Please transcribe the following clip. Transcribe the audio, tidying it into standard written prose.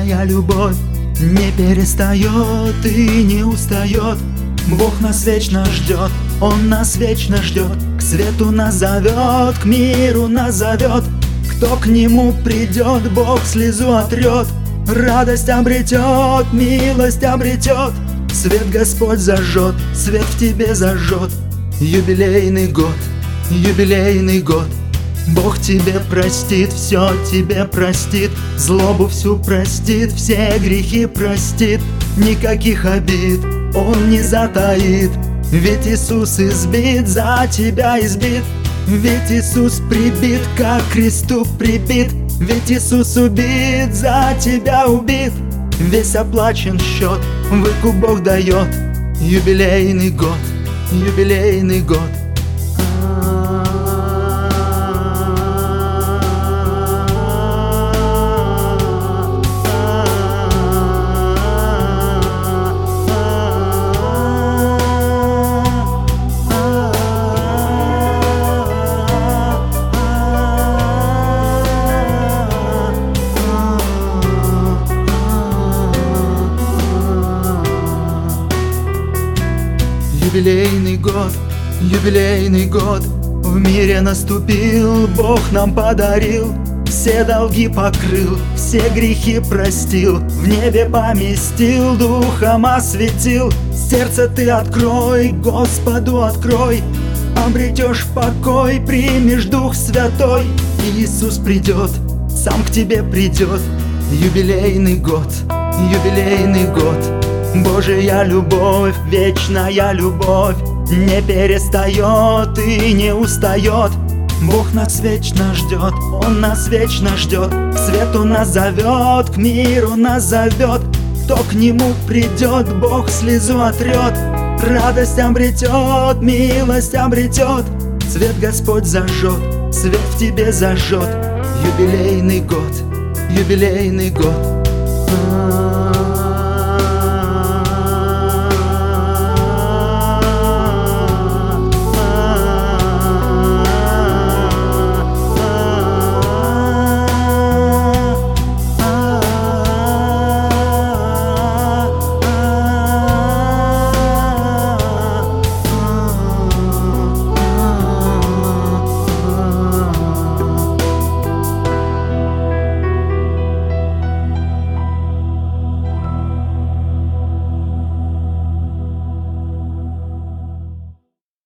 Вечная любовь не перестает и не устает. Бог нас вечно ждет, Он нас вечно ждет. К свету нас зовет, к миру нас зовет. Кто к Нему придет, Бог слезу отрет. Радость обретет, милость обретет. Свет Господь зажжет, свет в тебе зажжет. Юбилейный год, юбилейный год. Бог тебе простит, все тебе простит. Злобу всю простит, все грехи простит. Никаких обид Он не затаит. Ведь Иисус избит, за тебя избит. Ведь Иисус прибит, как к кресту прибит. Ведь Иисус убит, за тебя убит. Весь оплачен счет, выкуп Бог дает. Юбилейный год, юбилейный год. Юбилейный год, юбилейный год. В мире наступил, Бог нам подарил. Все долги покрыл, все грехи простил. В небе поместил, духом осветил. Сердце ты открой, Господу открой. Обретешь покой, примешь Дух Святой. Иисус придет, сам к тебе придет. Юбилейный год, юбилейный год. Божья любовь, вечная любовь не перестает и не устает. Бог нас вечно ждет, Он нас вечно ждет. К свету нас зовет, к миру нас зовет. Кто к Нему придет, Бог слезу отрет. Радость обретет, милость обретет. Свет Господь зажжет, свет в тебе зажжет. Юбилейный год, юбилейный год.